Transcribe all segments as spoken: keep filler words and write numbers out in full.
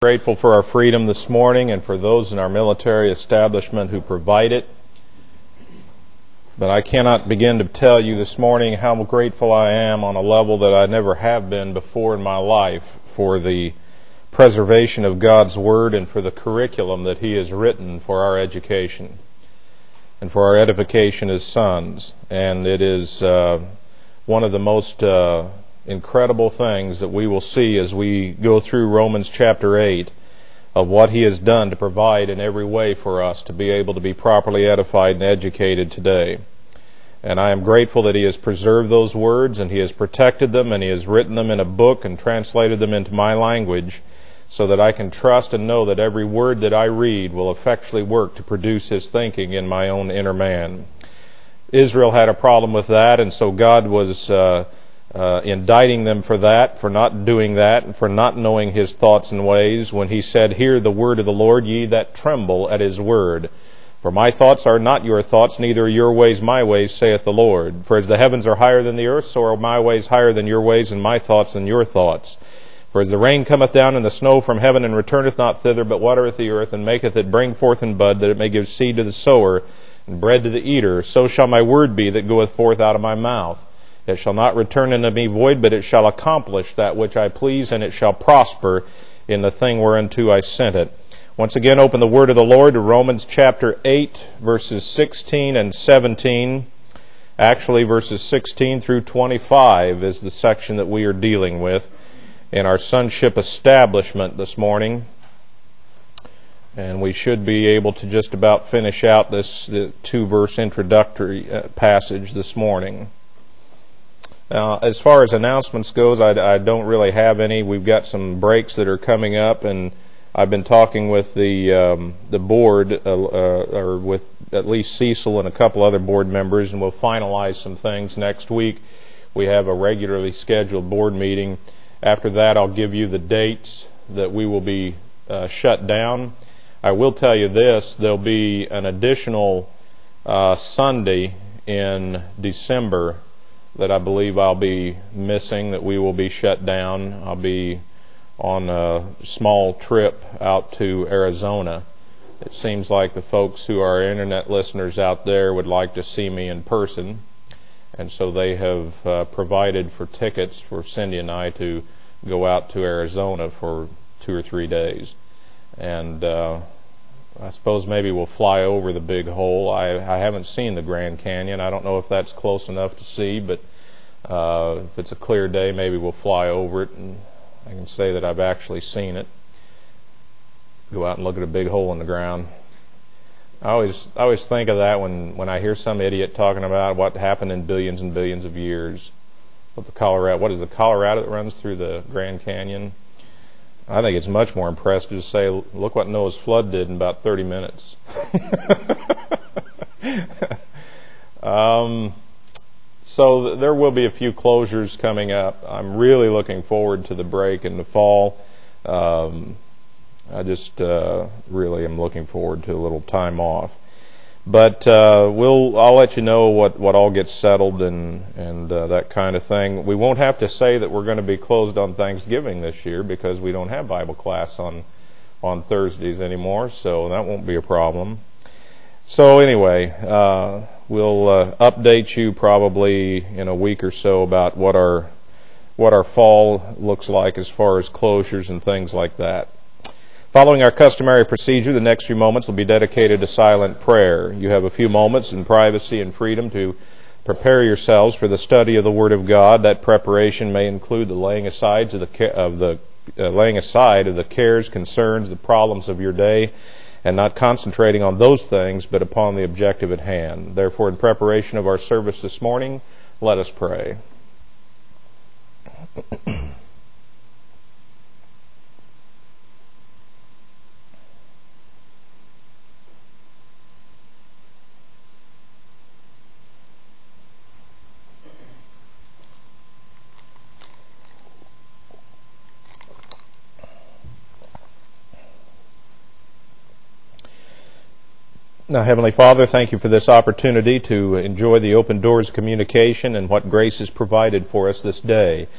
Grateful for our freedom this morning and for those in our military establishment who provide it. But I cannot begin to tell you this morning how grateful I am on a level that I never have been before in my life for the preservation of God's Word and for the curriculum that He has written for our education and for our edification as sons. And it is uh, one of the most uh, incredible things that we will see as we go through Romans chapter eight of what He has done to provide in every way for us to be able to be properly edified and educated today. And I am grateful that He has preserved those words and He has protected them and He has written them in a book and translated them into my language so that I can trust and know that every word that I read will effectually work to produce His thinking in my own inner man. Israel had a problem with that, and so God was uh, Uh, indicting them for that, for not doing that, and for not knowing His thoughts and ways, when He said, "Hear the word of the Lord, ye that tremble at His word. For my thoughts are not your thoughts, neither are your ways my ways, saith the Lord. For as the heavens are higher than the earth, so are my ways higher than your ways, and my thoughts than your thoughts. For as the rain cometh down and the snow from heaven, and returneth not thither, but watereth the earth, and maketh it bring forth and bud, that it may give seed to the sower, and bread to the eater, so shall my word be that goeth forth out of my mouth. It shall not return unto me void, but it shall accomplish that which I please, and it shall prosper in the thing whereunto I sent it." Once again, open the word of the Lord to Romans chapter eight, verses sixteen and seventeen. Actually, verses sixteen through twenty-five is the section that we are dealing with in our sonship establishment this morning. And we should be able to just about finish out this two-verse introductory passage this morning. Now, as far as announcements goes, I, I don't really have any. We've got some breaks that are coming up, and I've been talking with the um, the board, uh, uh, or with at least Cecil and a couple other board members, and we'll finalize some things next week. We have a regularly scheduled board meeting. After that, I'll give you the dates that we will be uh, shut down. I will tell you this: there'll be an additional uh, Sunday in December that I believe I'll be missing, that we will be shut down. I'll be on a small trip out to Arizona. It seems like the folks who are internet listeners out there would like to see me in person, and so they have uh, provided for tickets for Cindy and I to go out to Arizona for two or three days. And uh, I suppose maybe we'll fly over the Big Hole. I, I haven't seen the Grand Canyon. I don't know if that's close enough to see, but uh, if it's a clear day, maybe we'll fly over it, and I can say that I've actually seen it. Go out and look at a big hole in the ground. I always, I always think of that when, when I hear some idiot talking about what happened in billions and billions of years. What the Colorado, what is the Colorado that runs through the Grand Canyon? I think it's much more impressive to say, look what Noah's flood did in about thirty minutes. um, so th- there will be a few closures coming up. I'm really looking forward to the break in the fall. Um, I just uh, really am looking forward to a little time off. But uh, we'll I'll let you know what, what all gets settled and and uh, that kind of thing. We won't have to say that we're going to be closed on Thanksgiving this year because we don't have Bible class on on Thursdays anymore, so that won't be a problem. So anyway, uh, we'll uh, update you probably in a week or so about what our what our fall looks like as far as closures and things like that. Following our customary procedure, the next few moments will be dedicated to silent prayer. You have a few moments in privacy and freedom to prepare yourselves for the study of the Word of God. That preparation may include the laying aside of the of the uh, laying aside of the cares, concerns, the problems of your day, and not concentrating on those things, but upon the objective at hand. Therefore, in preparation of our service this morning, let us pray. Now, Heavenly Father, thank you for this opportunity to enjoy the open doors of communication and what grace has provided for us this day.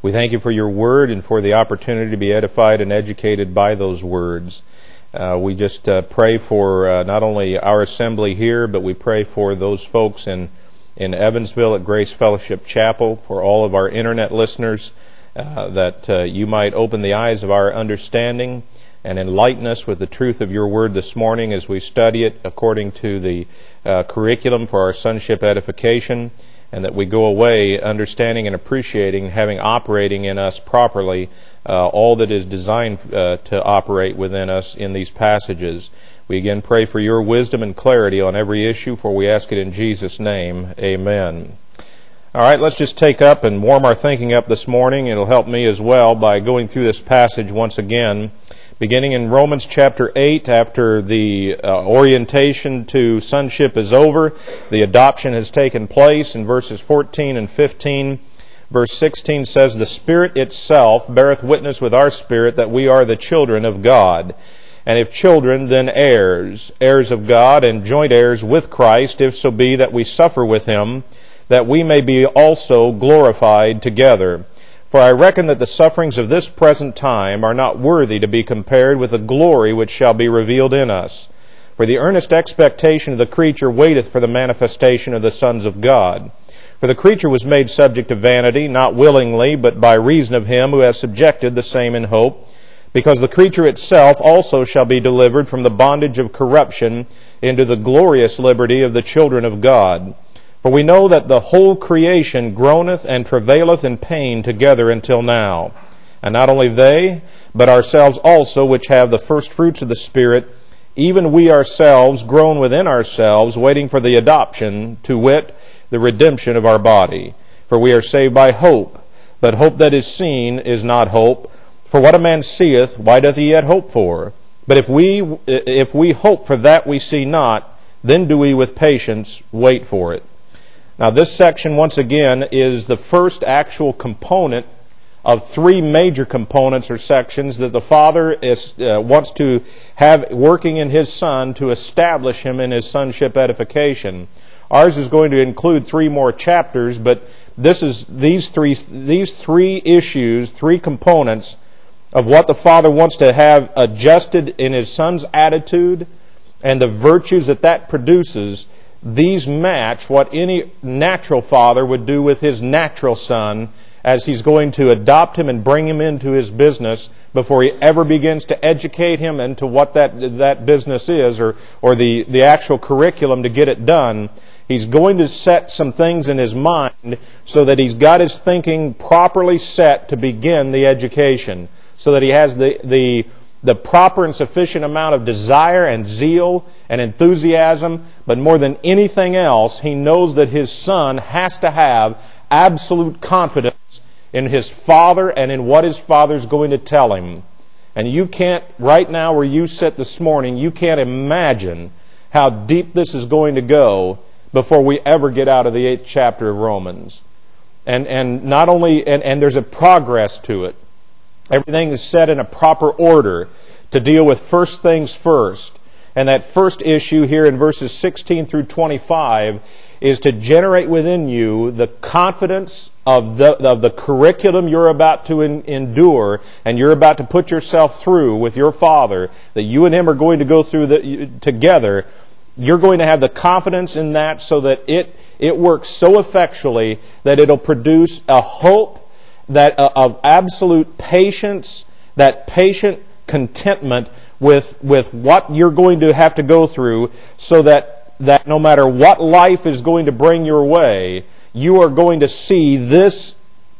We thank you for your word and for the opportunity to be edified and educated by those words. Uh, we just uh, pray for uh, not only our assembly here, but we pray for those folks in, in Evansville at Grace Fellowship Chapel, for all of our internet listeners, uh, that uh, you might open the eyes of our understanding and enlighten us with the truth of your word this morning as we study it according to the uh, curriculum for our sonship edification, and that we go away understanding and appreciating, having operating in us properly uh, all that is designed uh, to operate within us in these passages. We again pray for your wisdom and clarity on every issue, for we ask it in Jesus' name. Amen. All right, let's just take up and warm our thinking up this morning. It'll help me as well by going through this passage once again. Beginning in Romans chapter eight, after the uh, orientation to sonship is over, the adoption has taken place in verses fourteen and fifteen. Verse sixteen says, "The Spirit itself beareth witness with our spirit that we are the children of God. And if children, then heirs, heirs of God, and joint heirs with Christ, if so be that we suffer with Him, that we may be also glorified together. For I reckon that the sufferings of this present time are not worthy to be compared with the glory which shall be revealed in us. For the earnest expectation of the creature waiteth for the manifestation of the sons of God. For the creature was made subject to vanity, not willingly, but by reason of Him who has subjected the same in hope, because the creature itself also shall be delivered from the bondage of corruption into the glorious liberty of the children of God. For we know that the whole creation groaneth and travaileth in pain together until now. And not only they, but ourselves also, which have the first fruits of the Spirit, even we ourselves groan within ourselves, waiting for the adoption, to wit, the redemption of our body. For we are saved by hope. But hope that is seen is not hope. For what a man seeth, why doth he yet hope for? But if we if we hope for that we see not, then do we with patience wait for it." Now this section, once again, is the first actual component of three major components or sections that the Father is, uh, wants to have working in His Son to establish Him in His sonship edification. Ours is going to include three more chapters, but this is these three these three issues, three components of what the Father wants to have adjusted in His Son's attitude and the virtues that that produces. These match what any natural father would do with his natural son as he's going to adopt him and bring him into his business before he ever begins to educate him into what that that business is, or, or the, the actual curriculum to get it done. He's going to set some things in his mind so that he's got his thinking properly set to begin the education, so that he has the the the proper and sufficient amount of desire and zeal and enthusiasm, but more than anything else, he knows that his son has to have absolute confidence in his father and in what his father's going to tell him. And you can't, right now where you sit this morning, you can't imagine how deep this is going to go before we ever get out of the eighth chapter of Romans. And and not only, and, and there's a progress to it. Everything is set in a proper order to deal with first things first. And that first issue here in verses sixteen through twenty-five is to generate within you the confidence of the, of the curriculum you're about to in, endure and you're about to put yourself through with your Father, that you and Him are going to go through the, together. You're going to have the confidence in that so that it, it works so effectually that it'll produce a hope that uh, of absolute patience, that patient contentment with with what you're going to have to go through, so that that no matter what life is going to bring your way, you are going to see this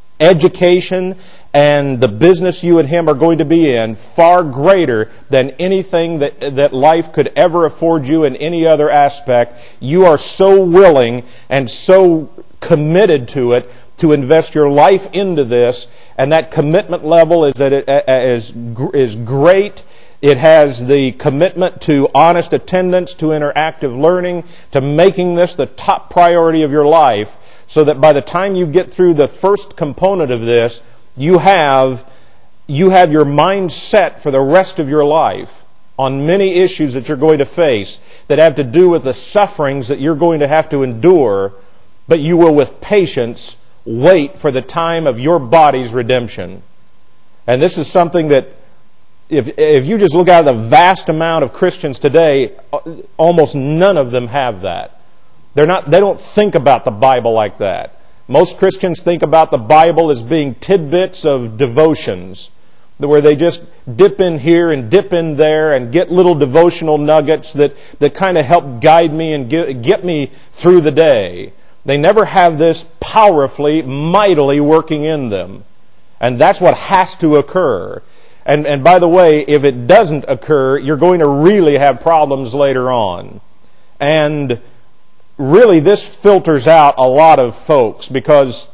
education and the business you and Him are going to be in far greater than anything that that life could ever afford you in any other aspect. You are so willing and so committed to it to invest your life into this, and that commitment level is that it is is great. It has the commitment to honest attendance, to interactive learning, to making this the top priority of your life, so that by the time you get through the first component of this, you have you have your mind set for the rest of your life on many issues that you're going to face that have to do with the sufferings that you're going to have to endure, but you will with patience wait for the time of your body's redemption. And this is something that if if you just look at the vast amount of Christians today, almost none of them have that. They're not they don't think about the Bible like that. Most Christians think about the Bible as being tidbits of devotions, where they just dip in here and dip in there and get little devotional nuggets that, that kind of help guide me and get, get me through the day. They never have this powerfully, mightily working in them. And that's what has to occur. And, and by the way, if it doesn't occur, you're going to really have problems later on. And really this filters out a lot of folks, because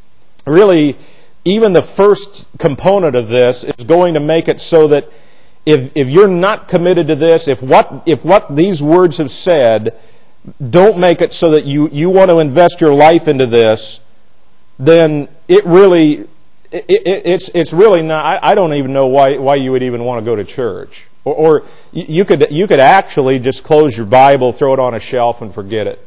really even the first component of this is going to make it so that if if you're not committed to this, if what if what these words have said don't make it so that you, you want to invest your life into this, then it really it, it, it's it's really not. I, I don't even know why why you would even want to go to church, or, or you could you could actually just close your Bible, throw it on a shelf, and forget it.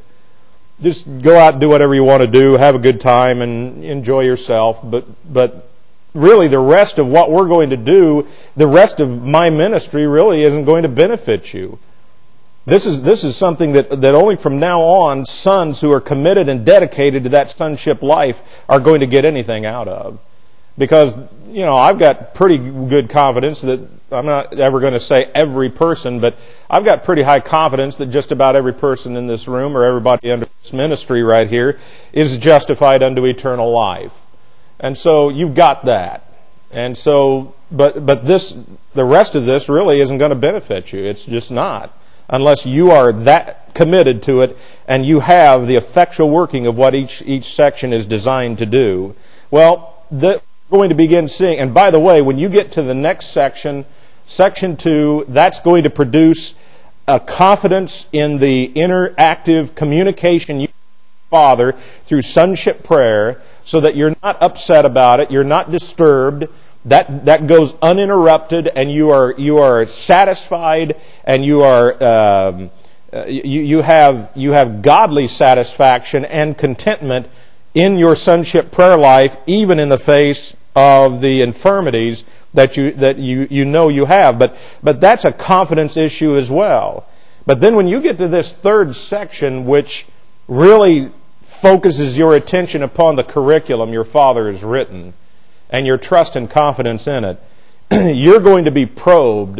Just go out and do whatever you want to do, have a good time, and enjoy yourself. But but really the rest of what we're going to do, the rest of my ministry really isn't going to benefit you. This is this is something that, that only from now on sons who are committed and dedicated to that sonship life are going to get anything out of. Because, you know, I've got pretty good confidence that, I'm not ever going to say every person, but I've got pretty high confidence that just about every person in this room or everybody under this ministry right here is justified unto eternal life. And so you've got that. And so, but but this, the rest of this really isn't going to benefit you. It's just not. Unless you are that committed to it and you have the effectual working of what each each section is designed to do. Well, the going to begin seeing, and by the way, when you get to the next section, section two, that's going to produce a confidence in the interactive communication you have with your Father through sonship prayer, so that you're not upset about it, you're not disturbed. That that goes uninterrupted, and you are you are satisfied, and you are um, you you have you have godly satisfaction and contentment in your sonship prayer life, even in the face of the infirmities that you that you, you know you have. But but that's a confidence issue as well. But then when you get to this third section, which really focuses your attention upon the curriculum your Father has written, and your trust and confidence in it, you're going to be probed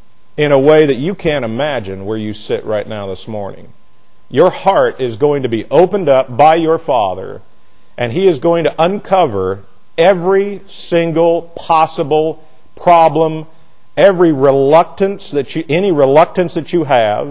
in a way that you can't imagine where you sit right now this morning. Your heart is going to be opened up by your Father, and He is going to uncover every single possible problem, every reluctance that you, any reluctance that you have,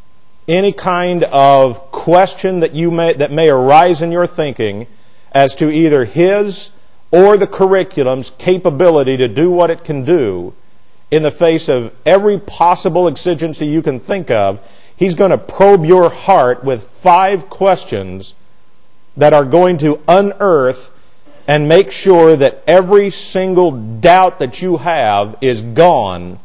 any kind of question that you may that may arise in your thinking as to either His or the curriculum's capability to do what it can do in the face of every possible exigency you can think of. He's going to probe your heart with five questions that are going to unearth and make sure that every single doubt that you have is gone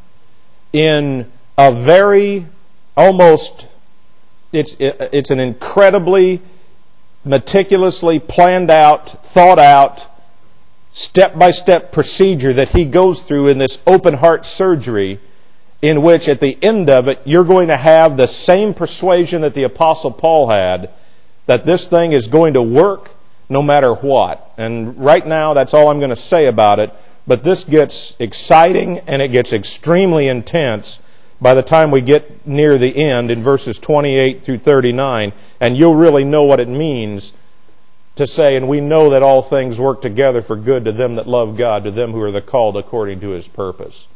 in a very, almost, it's it's an incredibly meticulously planned out, thought out, step-by-step procedure that He goes through in this open heart surgery, in which at the end of it you're going to have the same persuasion that the Apostle Paul had, that this thing is going to work no matter what. And right now that's all I'm going to say about it, but this gets exciting and it gets extremely intense by the time we get near the end in verses twenty-eight through thirty-nine, and you'll really know what it means to say, and we know that all things work together for good to them that love God, to them who are the called according to His purpose.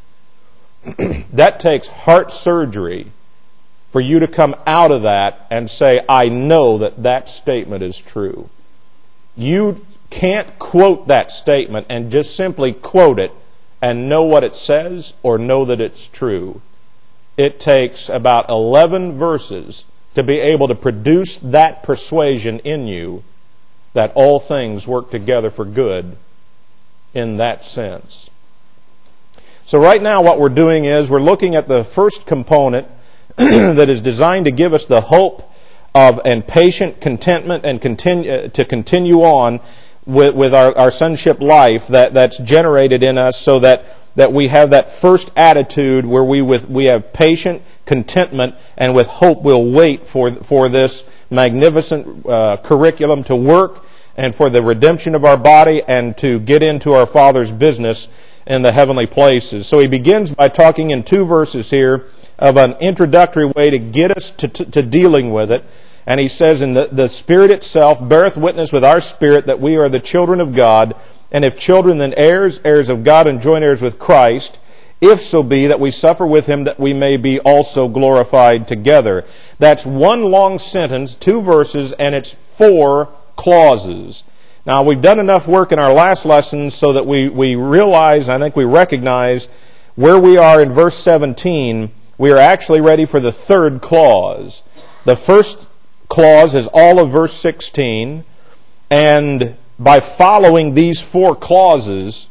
That takes heart surgery for you to come out of that and say, I know that that statement is true. You can't quote that statement and just simply quote it and know what it says or know that it's true. It takes about eleven verses to be able to produce that persuasion in you that all things work together for good in that sense. So right now what we're doing is we're looking at the first component that is designed to give us the hope of and patient contentment and continue to continue on with, with our, our sonship life that, that's generated in us, so that, that we have that first attitude where we with we have patient contentment, and with hope we'll wait for, for this magnificent uh, curriculum to work, and for the redemption of our body, and to get into our Father's business in the heavenly places. So he begins by talking in two verses here of an introductory way to get us to, to, to dealing with it. And he says, "In the, the Spirit itself beareth witness with our spirit that we are the children of God, and if children, then heirs, heirs of God, and joint heirs with Christ, if so be that we suffer with Him, that we may be also glorified together." That's one long sentence, two verses, and it's four clauses. Now, we've done enough work in our last lesson so that we, we realize, I think we recognize, where we are in verse seventeen, we are actually ready for the third clause. The first clause is all of verse sixteen, and by following these four clauses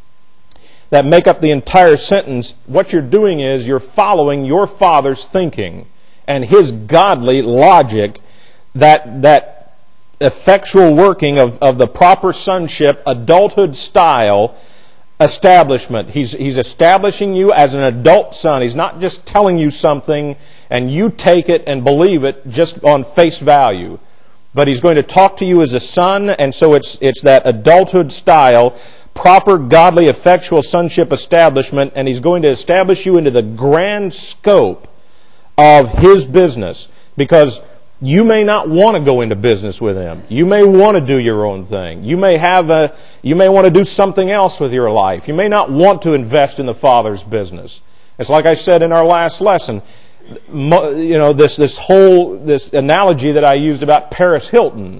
that make up the entire sentence, what you're doing is you're following your Father's thinking and His godly logic, that that effectual working of, of the proper sonship, adulthood style establishment. He's, he's establishing you as an adult son. He's not just telling you something and you take it and believe it just on face value. But He's going to talk to you as a son, and so it's, it's that adulthood style, proper, godly, effectual sonship establishment, and He's going to establish you into the grand scope of His business. Because you may not want to go into business with Him. You may want to do your own thing. You may have a, you may want to do something else with your life. You may not want to invest in the Father's business. It's like I said in our last lesson. You know, this this whole this analogy that I used about Paris Hilton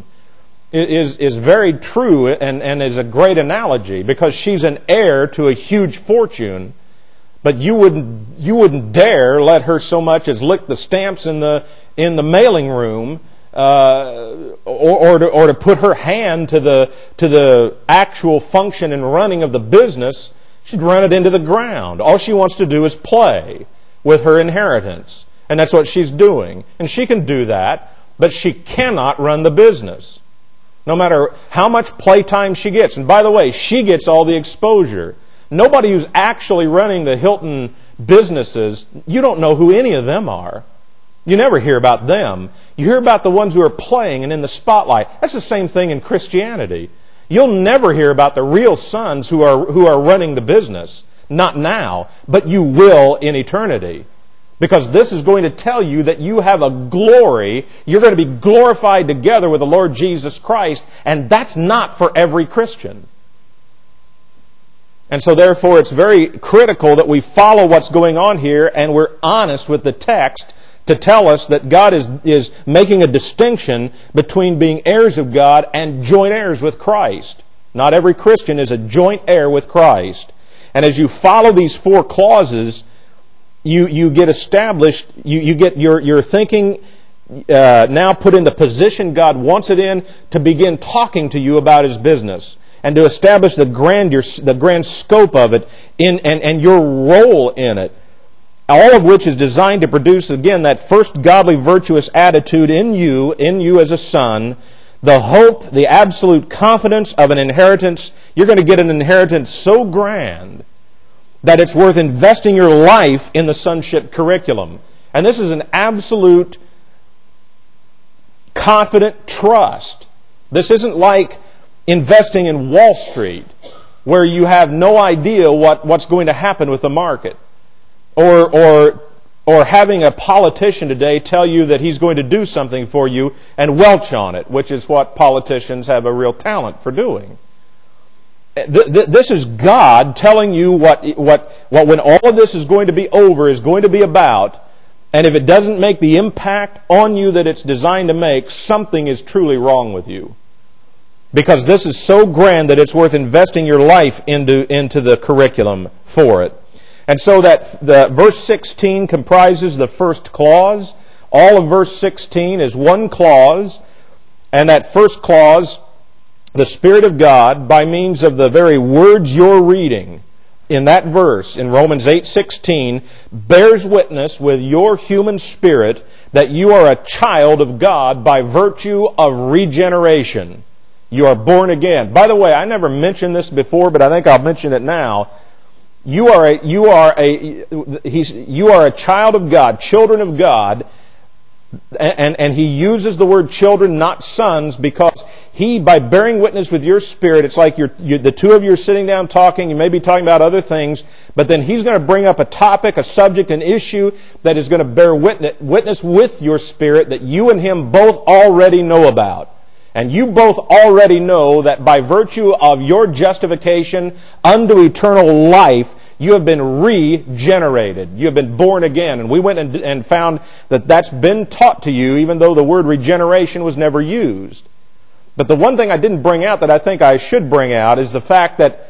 is is very true, and, and is a great analogy, because she's an heir to a huge fortune. But you wouldn't you wouldn't dare let her so much as lick the stamps in the in the mailing room, uh, or or to, or to put her hand to the to the actual function and running of the business. She'd run it into the ground. All she wants to do is play with her inheritance, and that's what she's doing. And she can do that, but she cannot run the business, no matter how much playtime she gets. And by the way, she gets all the exposure. Nobody who's actually running the Hilton businesses, you don't know who any of them are. You never hear about them. You hear about the ones who are playing and in the spotlight. That's the same thing in Christianity. You'll never hear about the real sons who are who are running the business. Not now, but you will in eternity. Because this is going to tell you that you have a glory. You're going to be glorified together with the Lord Jesus Christ, and that's not for every Christian. And so therefore it's very critical that we follow what's going on here, and we're honest with the text to tell us that God is, is making a distinction between being heirs of God and joint heirs with Christ. Not every Christian is a joint heir with Christ. And as you follow these four clauses, you, you get established, you, you get your, your thinking uh, now put in the position God wants it in to begin talking to you about His business, and to establish the grandeur, the grand scope of it in, and, and your role in it. All of which is designed to produce, again, that first godly, virtuous attitude in you, in you as a son, the hope, the absolute confidence of an inheritance. You're going to get an inheritance so grand that it's worth investing your life in the sonship curriculum. And this is an absolute confident trust. This isn't like investing in Wall Street, where you have no idea what, what's going to happen with the market. Or, or, or having a politician today tell you that he's going to do something for you and welch on it, which is what politicians have a real talent for doing. This is God telling you what, what, what when all of this is going to be over is going to be about. And if it doesn't make the impact on you that it's designed to make, something is truly wrong with you. Because this is so grand that it's worth investing your life into, into the curriculum for it. And so that the verse sixteen comprises the first clause. All of verse sixteen is one clause. And that first clause, the Spirit of God, by means of the very words you're reading in that verse, in Romans eight sixteen, bears witness with your human spirit that you are a child of God by virtue of regeneration. You are born again. By the way, I never mentioned this before, but I think I'll mention it now. You are a, you are a, he's, you are a child of God, children of God, and, and he uses the word children, not sons, because he, by bearing witness with your spirit, it's like you're, you, the two of you are sitting down talking, you may be talking about other things, but then he's going to bring up a topic, a subject, an issue that is going to bear witness, witness with your spirit that you and him both already know about. And you both already know that by virtue of your justification unto eternal life, you have been regenerated. You have been born again. And we went and, and found that that's been taught to you, even though the word regeneration was never used. But the one thing I didn't bring out that I think I should bring out is the fact that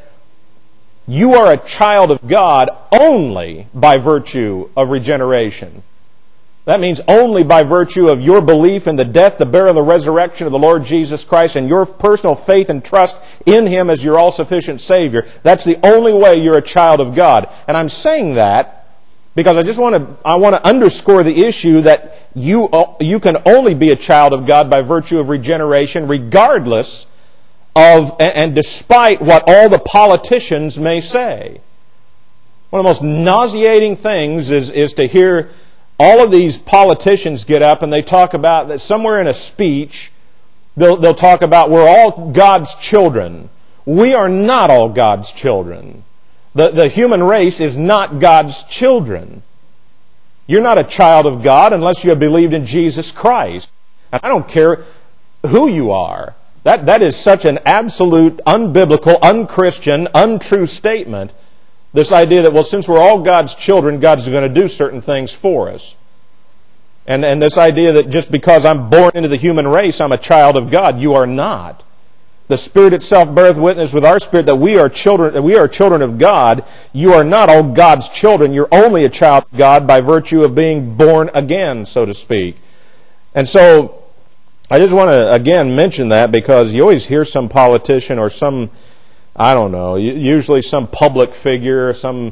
you are a child of God only by virtue of regeneration. That means only by virtue of your belief in the death, the burial, and the resurrection of the Lord Jesus Christ and your personal faith and trust in Him as your all-sufficient Savior. That's the only way you're a child of God. And I'm saying that because I just want to I want to underscore the issue that you you can only be a child of God by virtue of regeneration, regardless of and despite what all the politicians may say. One of the most nauseating things is is to hear all of these politicians get up and they talk about that somewhere in a speech, they'll, they'll talk about we're all God's children. We are not all God's children. The, the human race is not God's children. You're not a child of God unless you have believed in Jesus Christ. And I don't care who you are. That, that is such an absolute, unbiblical, unchristian, untrue statement. This idea that, well, since we're all God's children, God's going to do certain things for us. And, and this idea that just because I'm born into the human race, I'm a child of God. You are not. The Spirit itself beareth witness with our spirit that we are children, that we are children of God. You are not all God's children. You're only a child of God by virtue of being born again, so to speak. And so, I just want to, again, mention that because you always hear some politician or some I don't know, usually some public figure, some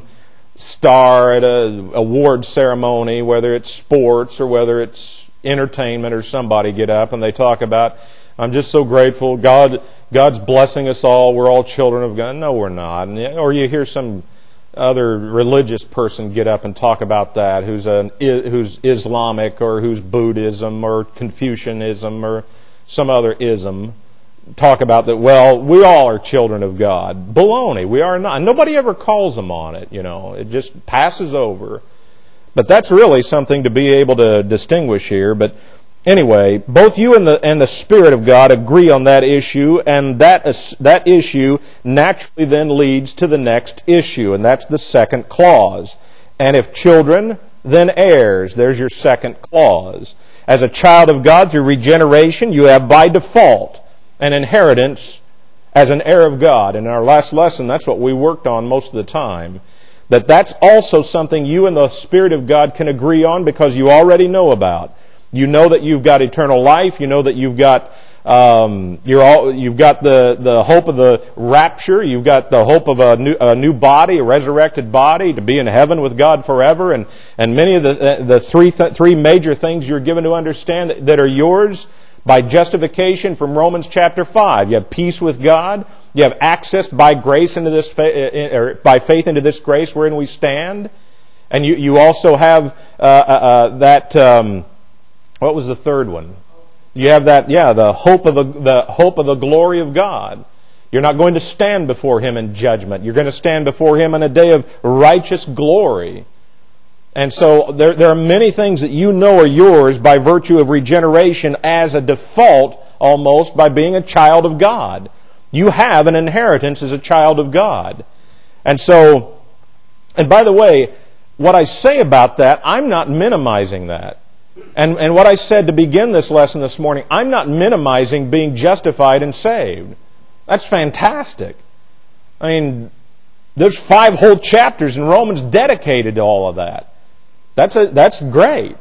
star at a award ceremony, whether it's sports or whether it's entertainment or somebody get up and they talk about, I'm just so grateful, God, God's blessing us all, we're all children of God. No, we're not. Or you hear some other religious person get up and talk about that, who's an, who's Islamic or who's Buddhism or Confucianism or some other ism. Talk about that, well, we all are children of God. Baloney, we are not. Nobody ever calls them on it, you know. It just passes over. But that's really something to be able to distinguish here. But anyway, both you and the and the Spirit of God agree on that issue, and that that issue naturally then leads to the next issue, and that's the second clause. And if children, then heirs. There's your second clause. As a child of God through regeneration, you have by default an inheritance as an heir of God. In our last lesson, that's what we worked on most of the time. That that's also something you and the Spirit of God can agree on because you already know about. You know that you've got eternal life. You know that you've got um, you're all you've got the, the hope of the rapture. You've got the hope of a new a new body, a resurrected body, to be in heaven with God forever. And and many of the the three th- three major things you're given to understand that, that are yours by justification from Romans chapter five. You have peace with God. You have access by grace into this, or by faith into this grace wherein we stand. And you, you also have uh, uh, that, um, what was the third one? You have that, yeah, the hope of the, the hope of the glory of God. You're not going to stand before Him in judgment. You're going to stand before Him in a day of righteous glory. And so there, there are many things that you know are yours by virtue of regeneration as a default, almost, by being a child of God. You have an inheritance as a child of God. And so, and by the way, what I say about that, I'm not minimizing that. And, and what I said to begin this lesson this morning, I'm not minimizing being justified and saved. That's fantastic. I mean, there's five whole chapters in Romans dedicated to all of that. That's a, that's great.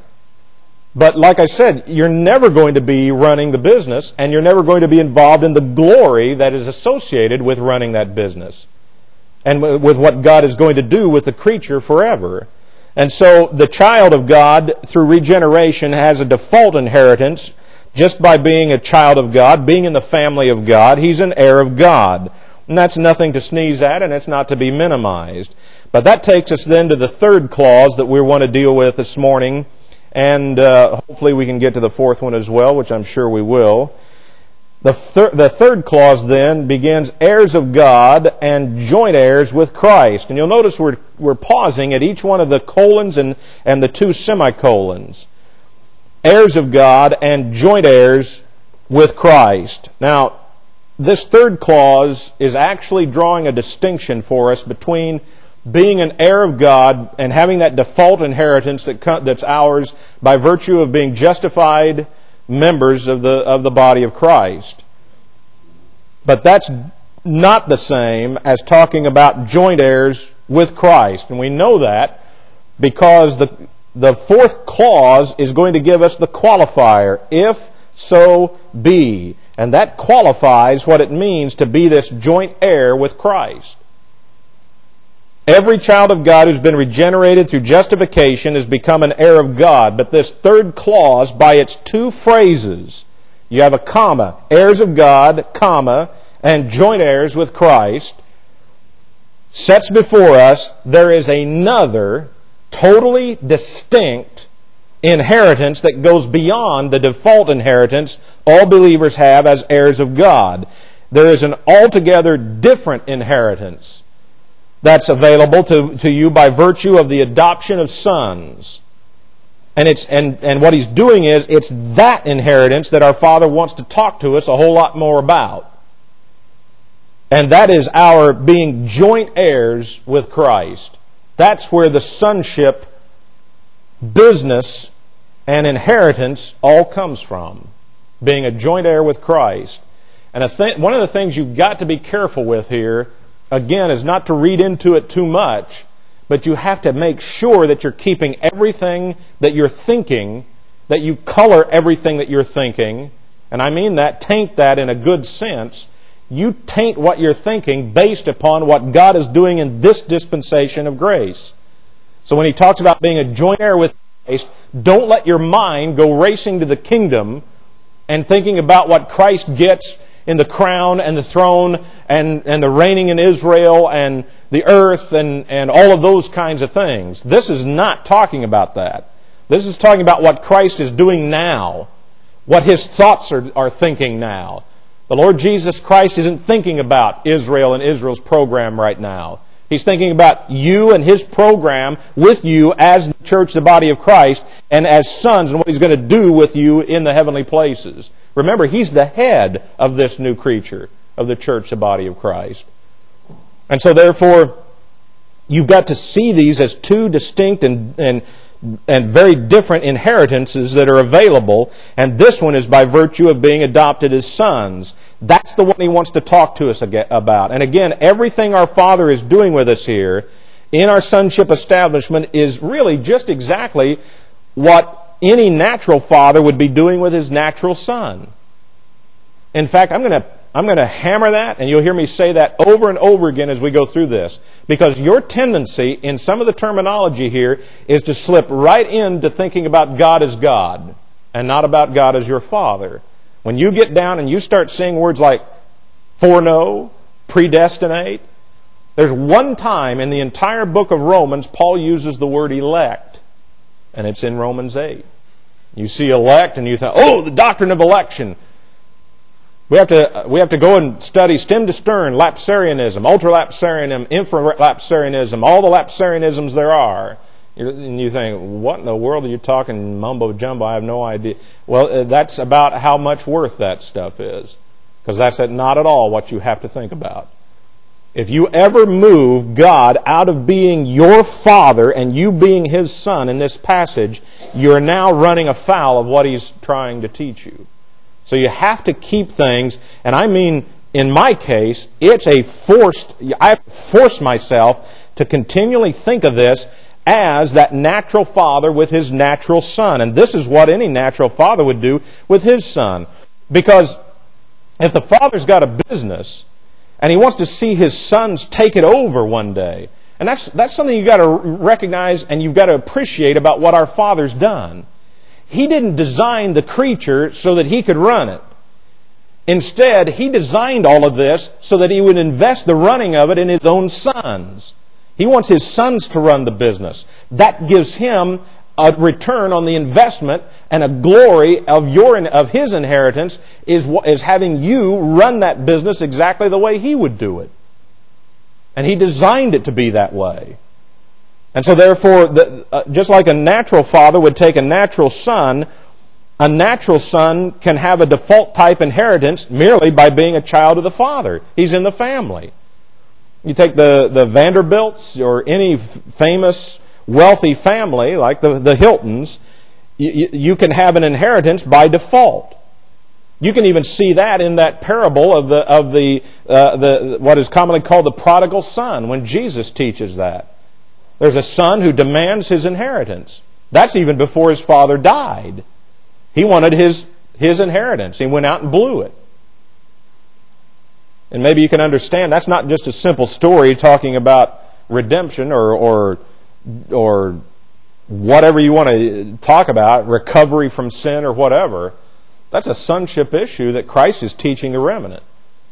But like I said, you're never going to be running the business, and you're never going to be involved in the glory that is associated with running that business and with what God is going to do with the creature forever. And so the child of God, through regeneration, has a default inheritance Just by being a child of God, being in the family of God, he's an heir of God. And that's nothing to sneeze at, and it's not to be minimized. But that takes us then to the third clause that we want to deal with this morning. And uh, hopefully we can get to the fourth one as well, which I'm sure we will. The, thir- the third clause then begins, heirs of God and joint heirs with Christ. And you'll notice we're, we're pausing at each one of the colons and, and the two semicolons. Heirs of God and joint heirs with Christ. Now, this third clause is actually drawing a distinction for us between being an heir of God and having that default inheritance that that's ours by virtue of being justified members of the of the body of Christ. But that's not the same as talking about joint heirs with Christ. And we know that because the the fourth clause is going to give us the qualifier, if so be. And that qualifies what it means to be this joint heir with Christ. Every child of God who's been regenerated through justification has become an heir of God. But this third clause, by its two phrases, you have a comma, heirs of God, comma, and joint heirs with Christ, sets before us there is another totally distinct inheritance that goes beyond the default inheritance all believers have as heirs of God. There is an altogether different inheritance that's available to, to you by virtue of the adoption of sons. And it's and, and what he's doing is, it's that inheritance that our Father wants to talk to us a whole lot more about. And that is our being joint heirs with Christ. That's where the sonship business and inheritance all comes from. Being a joint heir with Christ. And a th- one of the things you've got to be careful with here, again, is not to read into it too much, but you have to make sure that you're keeping everything that you're thinking, that you color everything that you're thinking, and I mean that, taint that in a good sense. You taint what you're thinking based upon what God is doing in this dispensation of grace. So when he talks about being a joint heir with Christ, don't let your mind go racing to the kingdom and thinking about what Christ gets in the crown and the throne and, and the reigning in Israel and the earth and, and all of those kinds of things. This is not talking about that. This is talking about what Christ is doing now, what His thoughts are, are thinking now. The Lord Jesus Christ isn't thinking about Israel and Israel's program right now. He's thinking about you and His program with you as the church, the body of Christ, and as sons, and what He's going to do with you in the heavenly places. Remember, He's the head of this new creature, of the church, the body of Christ. And so therefore, you've got to see these as two distinct and, and, and very different inheritances that are available. And this one is by virtue of being adopted as sons. That's the one he wants to talk to us about. And again, everything our Father is doing with us here in our sonship establishment is really just exactly what any natural father would be doing with his natural son. In fact, I'm going to I'm going to hammer that, and you'll hear me say that over and over again as we go through this. Because your tendency in some of the terminology here is to slip right into thinking about God as God and not about God as your Father. When you get down and you start saying words like foreknow, predestinate, there's one time in the entire book of Romans Paul uses the word elect, and it's in Romans eight. You see elect and you think, oh, the doctrine of election. We have to we have to go and study stem to stern, lapsarianism, ultralapsarianism, infralapsarianism, all the lapsarianisms there are. And you think, what in the world are you talking mumbo jumbo? I have no idea. Well, that's about how much worth that stuff is. Because that's not at all what you have to think about. If you ever move God out of being your Father and you being His Son in this passage, you're now running afoul of what He's trying to teach you. So you have to keep things, and I mean, in my case, it's a forced, I force myself to continually think of this as that natural father with his natural son. And this is what any natural father would do with his son. Because if the father's got a business and he wants to see his sons take it over one day, and that's that's something you've got to recognize and you've got to appreciate about what our Father's done. He didn't design the creature so that He could run it. Instead, He designed all of this so that He would invest the running of it in His own sons. He wants His sons to run the business. That gives Him a return on the investment, and a glory of your of His inheritance is, is having you run that business exactly the way He would do it. And He designed it to be that way. And so therefore, the, uh, just like a natural father would take a natural son, a natural son can have a default type inheritance merely by being a child of the father. He's in the family. You take the, the Vanderbilts or any f- famous wealthy family like the, the Hiltons, you, you can have an inheritance by default. You can even see that in that parable of the of the uh, the what is commonly called the prodigal son, when Jesus teaches that. There's a son who demands his inheritance. That's even before his father died. He wanted his his inheritance. He went out and blew it. And maybe you can understand that's not just a simple story talking about redemption or or or whatever you want to talk about, recovery from sin or whatever. That's a sonship issue that Christ is teaching the remnant.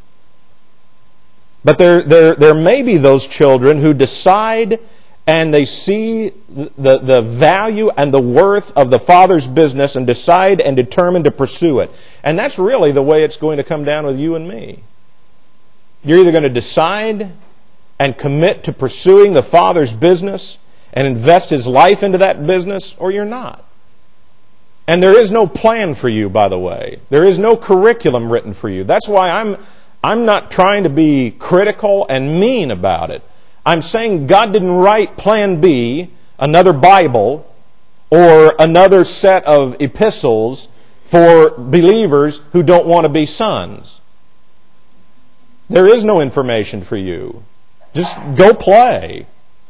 But there, there, there may be those children who decide and they see the, the value and the worth of the Father's business and decide and determine to pursue it. And that's really the way it's going to come down with you and me. You're either going to decide and commit to pursuing the Father's business and invest His life into that business, or you're not. And there is no plan for you, by the way. There is no curriculum written for you. That's why I'm I'm not trying to be critical and mean about it. I'm saying God didn't write Plan B, another Bible, or another set of epistles for believers who don't want to be sons. There is no information for you. Just go play.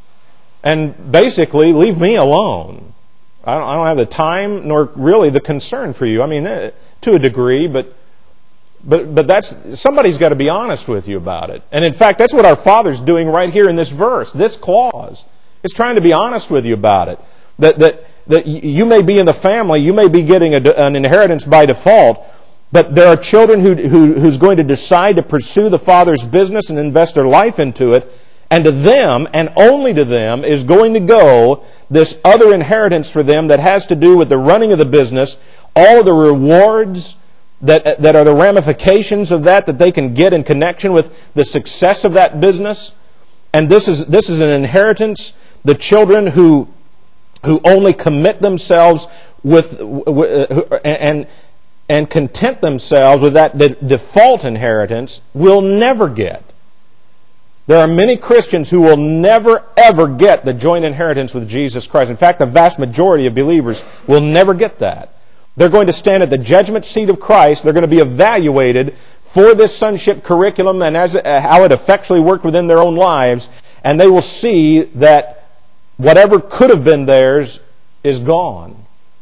And basically, leave me alone. I don't, I don't have the time nor really the concern for you. I mean, to a degree, but but but that's somebody's got to be honest with you about it. And in fact, that's what our Father's doing right here in this verse, this clause. It's trying to be honest with you about it. That that that you may be in the family, you may be getting a, an inheritance by default, but there are children who, who who's going to decide to pursue the Father's business and invest their life into it. And to them, and only to them, is going to go this other inheritance for them that has to do with the running of the business, all of the rewards that, that are the ramifications of that that they can get in connection with the success of that business. And this is this is an inheritance. The children who who only commit themselves with and and content themselves with that default inheritance will never get. There are many Christians who will never, ever get the joint inheritance with Jesus Christ. In fact, the vast majority of believers will never get that. They're going to stand at the judgment seat of Christ. They're going to be evaluated for this sonship curriculum and as how it effectually worked within their own lives. And they will see that whatever could have been theirs is gone.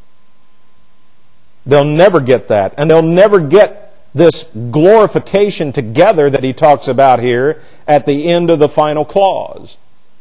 They'll never get that. And they'll never get this glorification together that he talks about here at the end of the final clause.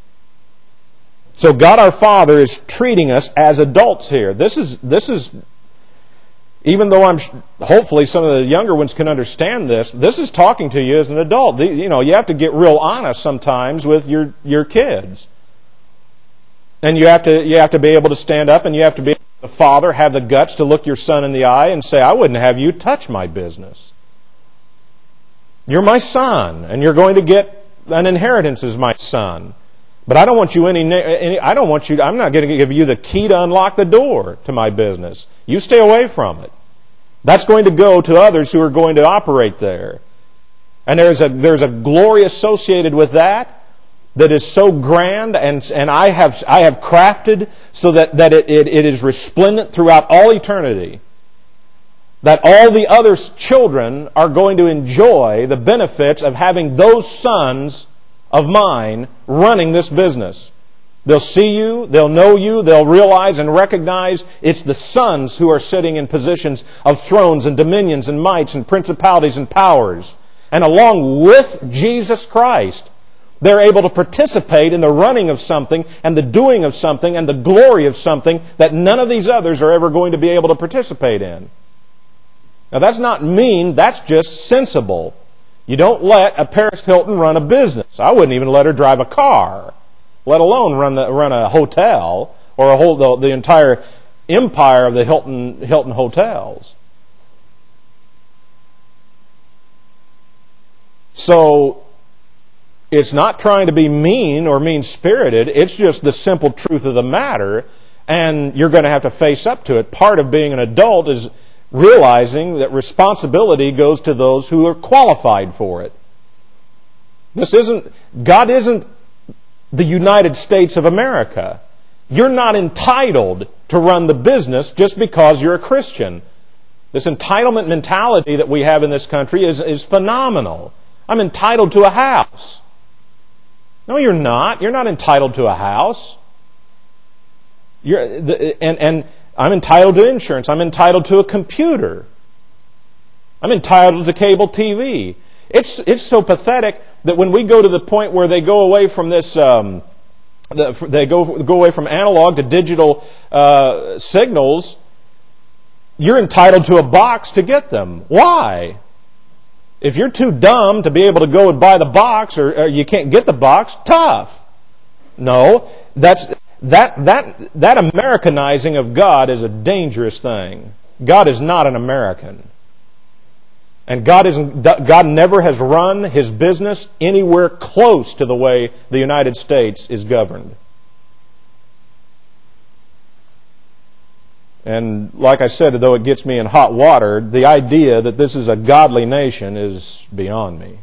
So God our Father is treating us as adults here. This is, this is, even though I'm, hopefully some of the younger ones can understand this, this is talking to you as an adult. You know, you have to get real honest sometimes with your, your kids. And you have to, you have to be able to stand up and you have to be the father, have the guts to look your son in the eye and say, I wouldn't have you touch my business. You're my son, and you're going to get an inheritance as my son. But I don't want you any, any I don't want you, I'm not going to give you the key to unlock the door to my business. You stay away from it. That's going to go to others who are going to operate there. And there's a, there's a glory associated with that that is so grand, and and I have I have crafted so that, that it, it, it is resplendent throughout all eternity. That all the other children are going to enjoy the benefits of having those sons of mine running this business. They'll see you, they'll know you, they'll realize and recognize it's the sons who are sitting in positions of thrones and dominions and mights and principalities and powers. And along with Jesus Christ, They're able to participate in the running of something and the doing of something and the glory of something that none of these others are ever going to be able to participate in. Now that's not mean, that's just sensible. You don't let a Paris Hilton run a business. I wouldn't even let her drive a car, let alone run the, run a hotel or a whole the, the entire empire of the Hilton Hilton hotels. So it's not trying to be mean or mean-spirited. It's just the simple truth of the matter, and you're going to have to face up to it. Part of being an adult is realizing that responsibility goes to those who are qualified for it. This isn't, God isn't the United States of America. You're not entitled to run the business just because you're a Christian. This entitlement mentality that we have in this country is, is phenomenal. I'm entitled to a house. No, you're not. You're not entitled to a house. You're, the, and, and I'm entitled to insurance. I'm entitled to a computer. I'm entitled to cable T V. It's it's so pathetic that when we go to the point where they go away from this, um, the, they go go away from analog to digital uh, signals, you're entitled to a box to get them. Why? If you're too dumb to be able to go and buy the box, or, or you can't get the box, tough. No, that's that that that Americanizing of God is a dangerous thing. God is not an American, and God isn't. God never has run His business anywhere close to the way the United States is governed. And like I said, though it gets me in hot water, the idea that this is a godly nation is beyond me.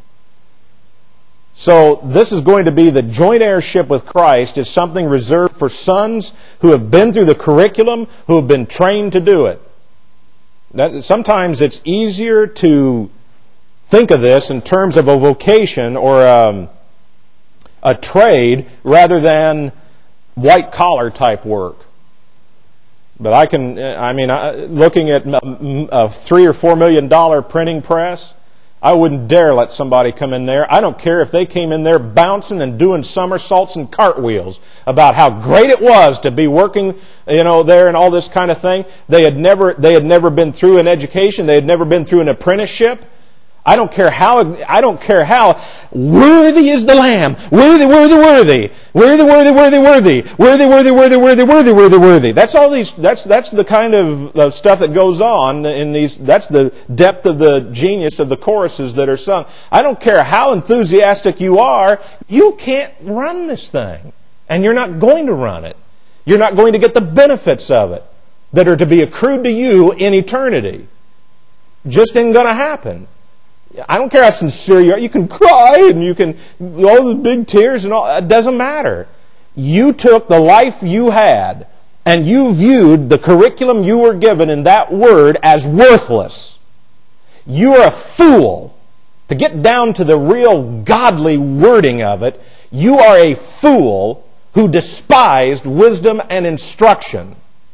So this is going to be the joint heirship with Christ is something reserved for sons who have been through the curriculum, who have been trained to do it. That, sometimes it's easier to think of this in terms of a vocation or um, a trade rather than white-collar type work. But I can, I mean, looking at a three or four million dollar printing press, I wouldn't dare let somebody come in there. I don't care if they came in there bouncing and doing somersaults and cartwheels about how great it was to be working, you know, there and all this kind of thing. They had never, they had never been through an education. They had never been through an apprenticeship. I don't care how, I don't care how worthy is the Lamb. Worthy, worthy, worthy. Worthy, worthy, worthy, worthy. Worthy, worthy, worthy, worthy, worthy, worthy, worthy. That's all these, that's, that's the kind of uh, stuff that goes on in these, that's the depth of the genius of the choruses that are sung. I don't care how enthusiastic you are, you can't run this thing. And you're not going to run it. You're not going to get the benefits of it that are to be accrued to you in eternity. Just ain't going to happen. I don't care how sincere you are. You can cry and you can, all the big tears and all. It doesn't matter. You took the life you had and you viewed the curriculum you were given in that word as worthless. You are a fool. To get down to the real godly wording of it, you are a fool who despised wisdom and instruction.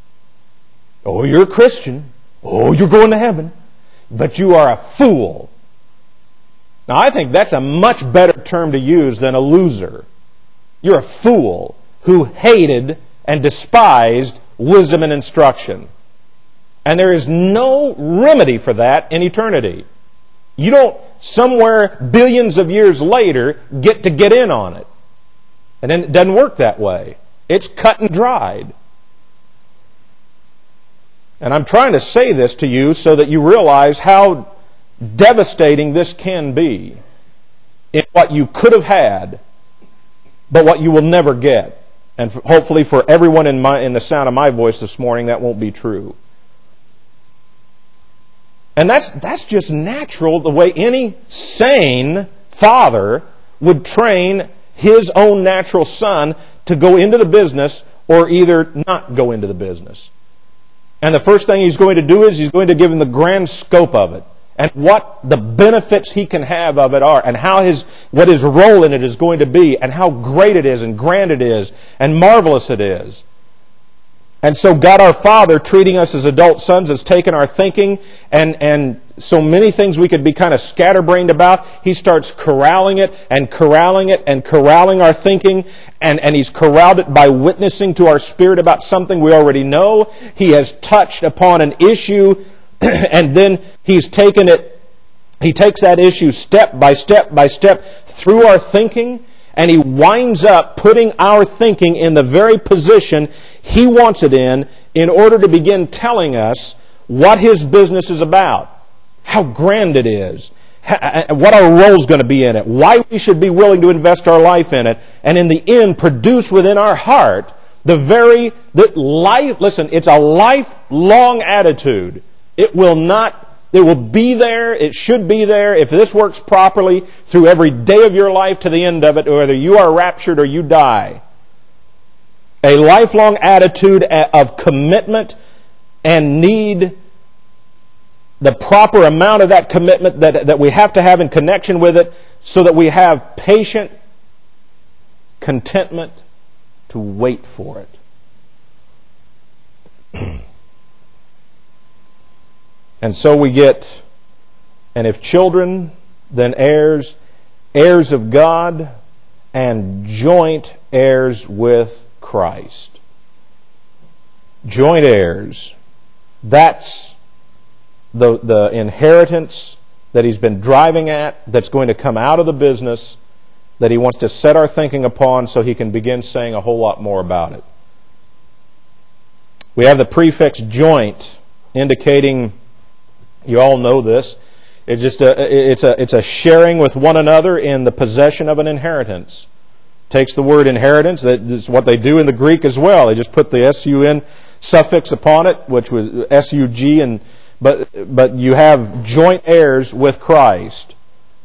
Oh, you're a Christian. Oh, you're going to heaven. But you are a fool. Now, I think that's a much better term to use than a loser. You're a fool who hated and despised wisdom and instruction. And there is no remedy for that in eternity. You don't, somewhere billions of years later, get to get in on it. And then it doesn't work that way. It's cut and dried. And I'm trying to say this to you so that you realize how devastating this can be in what you could have had, but what you will never get. And hopefully for everyone in my in the sound of my voice this morning, that won't be true. And that's that's just natural, the way any sane father would train his own natural son to go into the business or either not go into the business. And the first thing he's going to do is he's going to give him the grand scope of it. And what the benefits he can have of it are, and how his what his role in it is going to be, and how great it is, and grand it is, and marvelous it is. And so God our Father, treating us as adult sons, has taken our thinking and, and so many things we could be kind of scatterbrained about. He starts corralling it and corralling it and corralling our thinking. And, and He's corralled it by witnessing to our spirit about something we already know. He has touched upon an issue and then He's taken it, He takes that issue step by step by step through our thinking, and He winds up putting our thinking in the very position He wants it in in order to begin telling us what His business is about, how grand it is, what our role is going to be in it, why we should be willing to invest our life in it, and in the end produce within our heart the very the life. Listen, it's a lifelong attitude. It will not. It will be there. It should be there if this works properly through every day of your life to the end of it, whether you are raptured or you die. A lifelong attitude of commitment and need, the proper amount of that commitment that, that we have to have in connection with it, so that we have patient contentment to wait for it. And so we get, and if children, then heirs, heirs of God, and joint heirs with Christ. Joint heirs. That's the, the inheritance that He's been driving at, that's going to come out of the business, that He wants to set our thinking upon so He can begin saying a whole lot more about it. We have the prefix joint, indicating, you all know this, it's just a, it's a, it's a sharing with one another in the possession of an inheritance. Takes the word inheritance, that's what they do in the Greek as well. They just put the S U N suffix upon it, which was S U G, and but but you have joint heirs with Christ.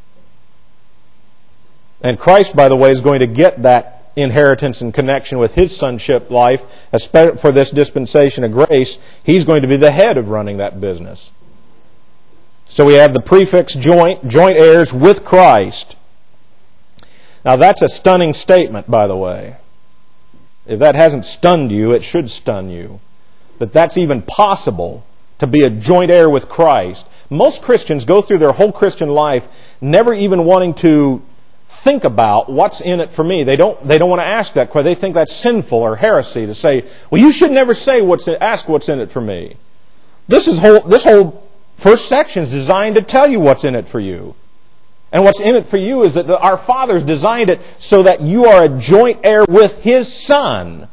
And Christ, by the way, is going to get that inheritance in connection with His sonship life, especially for this dispensation of grace. He's going to be the head of running that business. So we have the prefix joint, joint heirs with Christ. Now that's a stunning statement, by the way. If that hasn't stunned you, it should stun you. That that's even possible, to be a joint heir with Christ. Most Christians go through their whole Christian life never even wanting to think about what's in it for me. They don't, they don't want to ask that question. They think that's sinful or heresy to say, well, you should never say what's in, ask what's in it for me. This is whole, this whole first section is designed to tell you what's in it for you. And what's in it for you is that the, our Father's designed it so that you are a joint heir with His Son.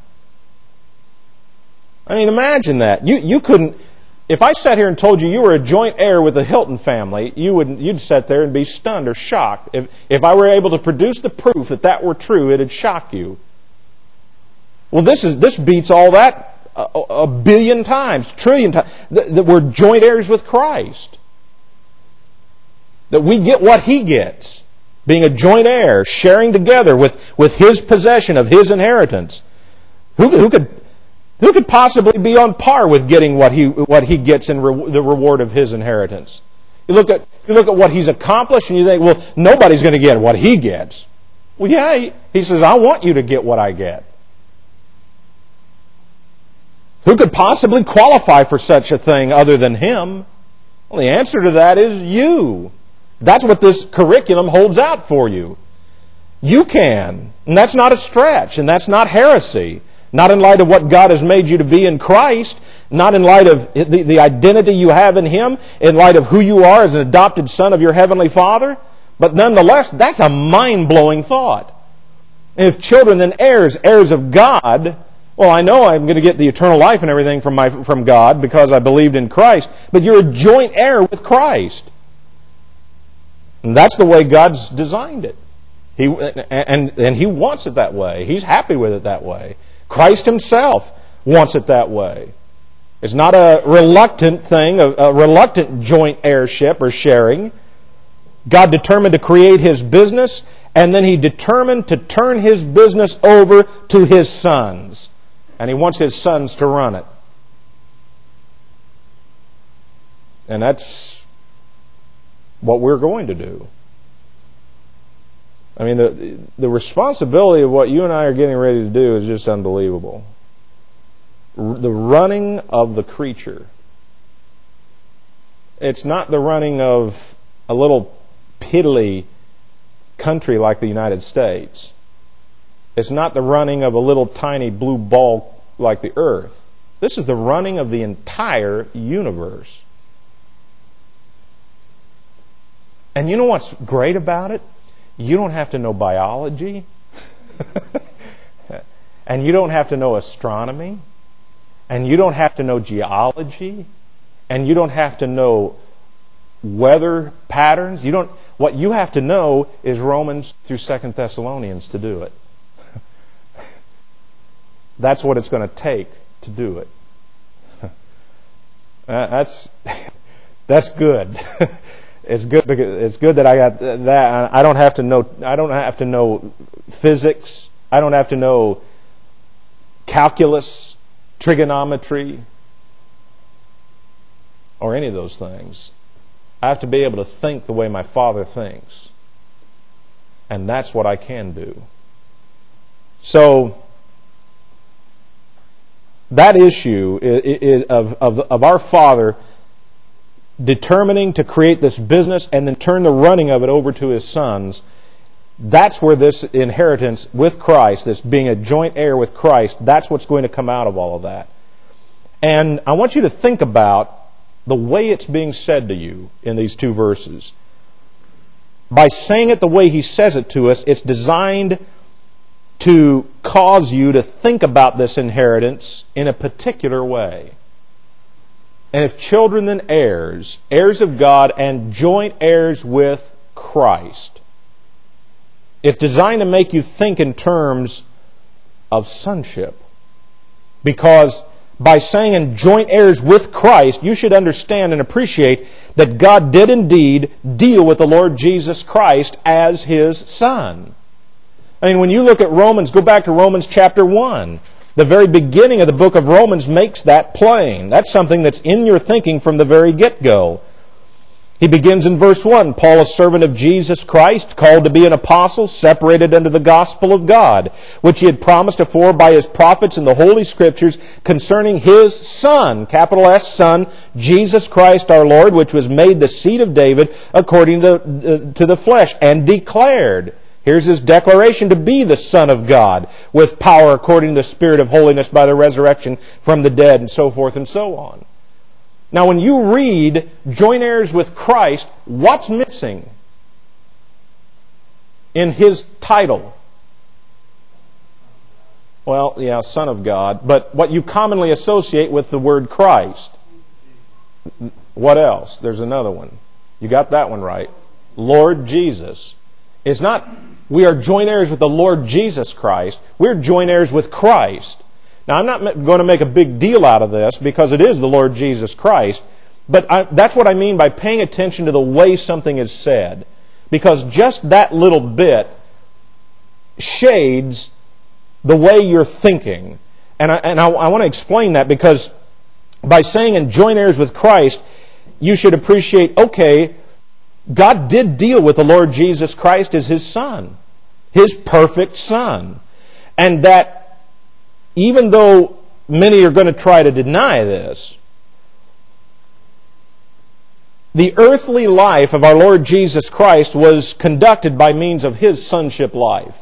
I mean, imagine that. You you couldn't, if I sat here and told you you were a joint heir with the Hilton family, you would you'd sit there and be stunned or shocked. If if I were able to produce the proof that that were true, it'd shock you. Well, this is this beats all that a, a billion times, trillion times. That, that we're joint heirs with Christ. That we get what He gets. Being a joint heir, sharing together with, with His possession of His inheritance. Who, who could who could possibly be on par with getting what he what he gets in re, the reward of His inheritance? You look at you look at what He's accomplished, and you think, well, nobody's going to get what He gets. Well, yeah, he, he says, I want you to get what I get. Who could possibly qualify for such a thing other than Him? Well, the answer to that is you. That's what this curriculum holds out for you. You can. And that's not a stretch. And that's not heresy. Not in light of what God has made you to be in Christ. Not in light of the, the identity you have in Him. In light of who you are as an adopted son of your Heavenly Father. But nonetheless, that's a mind-blowing thought. And if children, then heirs, heirs of God. Well, I know I'm going to get the eternal life and everything from my from God because I believed in Christ. But you're a joint heir with Christ. And that's the way God's designed it. He and, and He wants it that way. He's happy with it that way. Christ Himself wants it that way. It's not a reluctant thing, a, a reluctant joint heirship or sharing. God determined to create His business, and then He determined to turn His business over to His sons. And He wants His sons to run it. And that's what we're going to do. I mean, the the responsibility of what you and I are getting ready to do is just unbelievable. The running of the creature. It's not the running of a little piddly country like the United States. It's not the running of a little tiny blue ball like the earth. This is the running of the entire universe. And you know what's great about it? You don't have to know biology. And you don't have to know astronomy. And you don't have to know geology. And you don't have to know weather patterns. You don't. What you have to know is Romans through Second Thessalonians to do it. That's what it's going to take to do it. Uh, that's that's good. It's good because it's good that I got that. I don't have to know. I don't have to know physics. I don't have to know calculus, trigonometry, or any of those things. I have to be able to think the way my Father thinks, and that's what I can do. So that issue of of of our Father determining to create this business and then turn the running of it over to His sons, that's where this inheritance with Christ, this being a joint heir with Christ, that's what's going to come out of all of that. And I want you to think about the way it's being said to you in these two verses. By saying it the way He says it to us, it's designed to cause you to think about this inheritance in a particular way. And if children, then heirs, heirs of God and joint heirs with Christ. It's designed to make you think in terms of sonship. Because by saying in joint heirs with Christ, you should understand and appreciate that God did indeed deal with the Lord Jesus Christ as His Son. I mean, when you look at Romans, go back to Romans chapter one. The very beginning of the book of Romans makes that plain. That's something that's in your thinking from the very get-go. He begins in verse one, Paul, a servant of Jesus Christ, called to be an apostle, separated unto the gospel of God, which He had promised afore by His prophets in the Holy Scriptures concerning His Son, capital S, Son, Jesus Christ our Lord, which was made the seed of David according to the, uh, to the flesh, and declared. Here's His declaration to be the Son of God, with power according to the Spirit of holiness by the resurrection from the dead, and so forth and so on. Now, when you read joint heirs with Christ, what's missing in His title? Well, yeah, Son of God, but what you commonly associate with the word Christ. What else? There's another one. You got that one right. Lord Jesus. It's not, we are joint heirs with the Lord Jesus Christ. We're joint heirs with Christ. Now, I'm not going to make a big deal out of this because it is the Lord Jesus Christ, but I, that's what I mean by paying attention to the way something is said. Because just that little bit shades the way you're thinking. And I, and I, I want to explain that because by saying in joint heirs with Christ, you should appreciate, okay, God did deal with the Lord Jesus Christ as His Son, His perfect Son. And that even though many are going to try to deny this, the earthly life of our Lord Jesus Christ was conducted by means of His sonship life.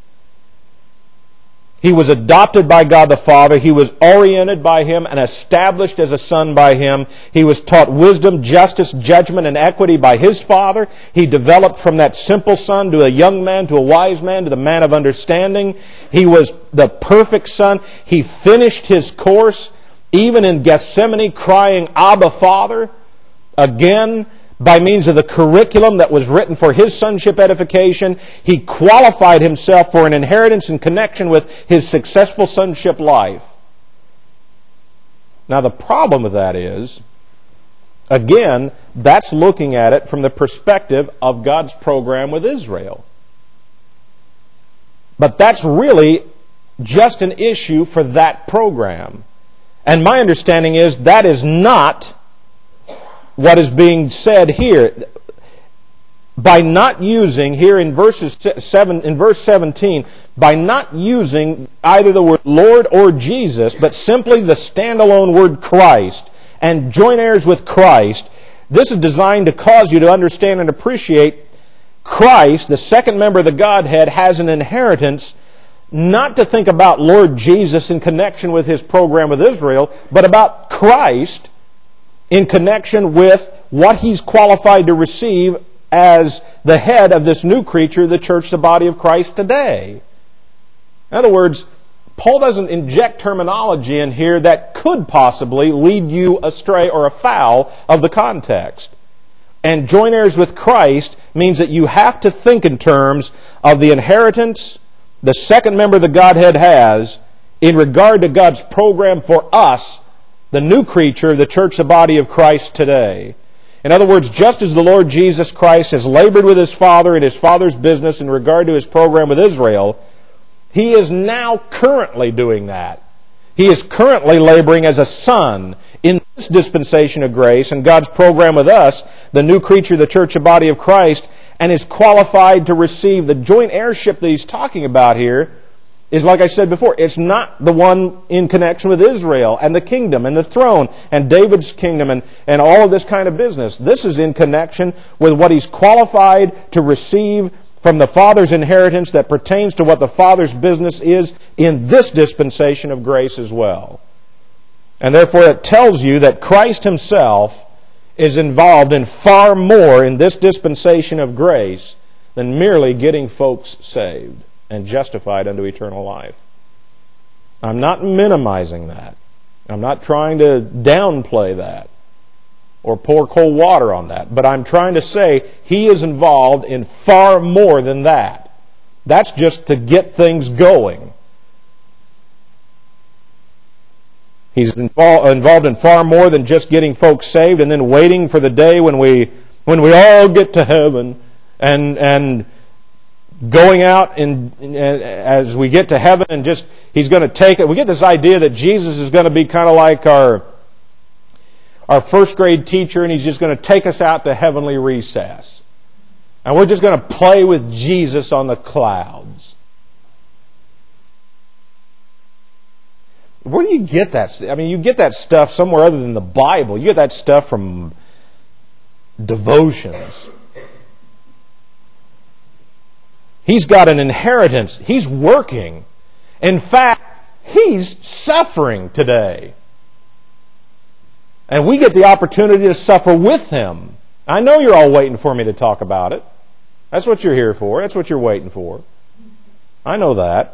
He was adopted by God the Father. He was oriented by Him and established as a son by Him. He was taught wisdom, justice, judgment, and equity by His Father. He developed from that simple son to a young man, to a wise man, to the man of understanding. He was the perfect Son. He finished His course, even in Gethsemane, crying, Abba, Father. Again, by means of the curriculum that was written for His sonship edification, He qualified Himself for an inheritance in connection with His successful sonship life. Now the problem with that is, again, that's looking at it from the perspective of God's program with Israel. But that's really just an issue for that program. And my understanding is that is not what is being said here. By not using, here in verses seven, in verse seventeen, by not using either the word Lord or Jesus, but simply the standalone word Christ, and joint heirs with Christ, This is designed to cause you to understand and appreciate Christ, the second member of the Godhead, has an inheritance, not to think about Lord Jesus in connection with His program with Israel, but about Christ in connection with what He's qualified to receive as the head of this new creature, the church, the body of Christ today. In other words, Paul doesn't inject terminology in here that could possibly lead you astray or afoul of the context. And joint heirs with Christ means that you have to think in terms of the inheritance the second member of the Godhead has in regard to God's program for us, the new creature, the church, the body of Christ today. In other words, just as the Lord Jesus Christ has labored with His Father in His Father's business in regard to His program with Israel, He is now currently doing that. He is currently laboring as a son in this dispensation of grace and God's program with us, the new creature, the church, the body of Christ, and is qualified to receive the joint heirship that he's talking about here. Is, like I said before, it's not the one in connection with Israel and the kingdom and the throne and David's kingdom and, and all of this kind of business. This is in connection with what he's qualified to receive from the Father's inheritance that pertains to what the Father's business is in this dispensation of grace as well. And therefore it tells you that Christ Himself is involved in far more in this dispensation of grace than merely getting folks saved and justified unto eternal life. I'm not minimizing that. I'm not trying to downplay that or pour cold water on that. But I'm trying to say He is involved in far more than that. That's just to get things going. He's involved, involved in far more than just getting folks saved and then waiting for the day when we when we all get to heaven and and going out and, and as we get to heaven and just He's going to take it. We get this idea that Jesus is going to be kind of like our our first grade teacher and He's just going to take us out to heavenly recess. And we're just going to play with Jesus on the clouds. Where do you get that? I mean, you get that stuff somewhere other than the Bible. You get that stuff from devotions. He's got an inheritance. He's working. In fact, He's suffering today. And we get the opportunity to suffer with Him. I know you're all waiting for me to talk about it. That's what you're here for. That's what you're waiting for. I know that.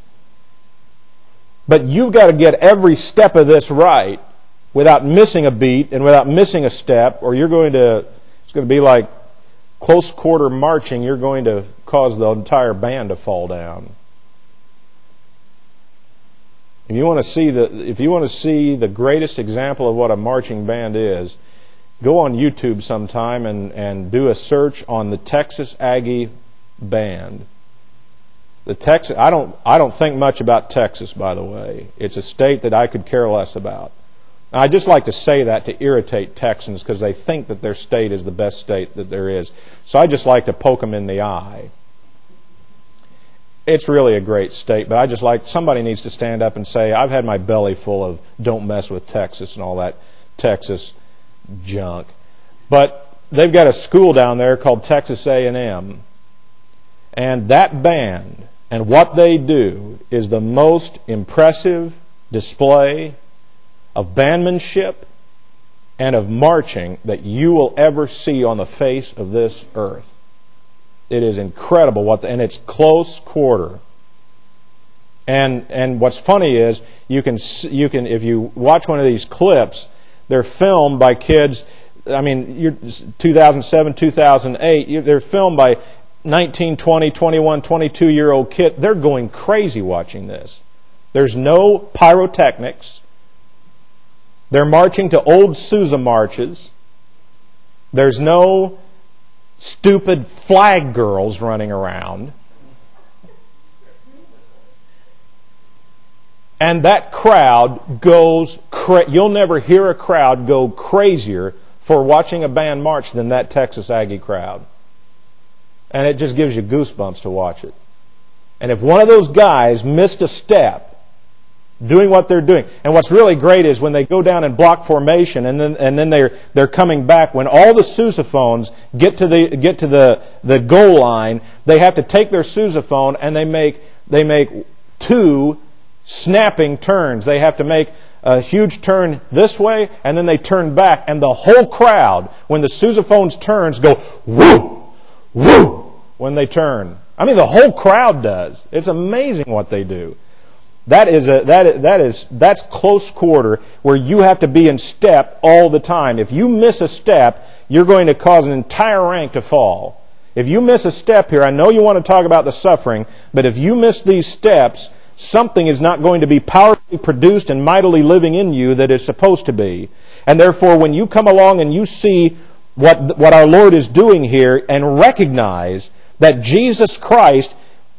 But you've got to get every step of this right without missing a beat and without missing a step, or you're going to, it's going to be like close quarter marching. You're going to cause the entire band to fall down. If you want to see the, if you want to see the greatest example of what a marching band is, go on YouTube sometime and, and do a search on the Texas Aggie Band. The Texas, I don't, I don't think much about Texas, by the way. It's a state that I could care less about. I just like to say that to irritate Texans because they think that their state is the best state that there is. So I just like to poke them in the eye. It's really a great state, but I just like, somebody needs to stand up and say, I've had my belly full of don't mess with Texas and all that Texas junk. But they've got a school down there called Texas A and M. And that band and what they do is the most impressive display of bandmanship and of marching that you will ever see on the face of this earth. It is incredible what, the, and it's close quarter. And and what's funny is you can you can if you watch one of these clips, they're filmed by kids. I mean, you're two thousand seven, two thousand eight. They're filmed by nineteen, twenty, twenty-one, twenty-two year old kid. They're going crazy watching this. There's no pyrotechnics. They're marching to old Sousa marches. There's no stupid flag girls running around. And that crowd goes cra- you'll never hear a crowd go crazier for watching a band march than that Texas Aggie crowd. And it just gives you goosebumps to watch it. And if one of those guys missed a step, doing what they're doing. And what's really great is when they go down in block formation and then and then they're they're coming back, when all the sousaphones get to the get to the, the goal line, they have to take their sousaphone and they make they make two snapping turns. They have to make a huge turn this way, and then they turn back, and the whole crowd, when the sousaphones turns, go woo, woo, when they turn. I mean, the whole crowd does. It's amazing what they do. That is a that that is that's close quarter where you have to be in step all the time. If you miss a step, you're going to cause an entire rank to fall. If you miss a step here, I know you want to talk about the suffering, but if you miss these steps, something is not going to be powerfully produced and mightily living in you that is supposed to be. And therefore, when you come along and you see what what our Lord is doing here and recognize that Jesus Christ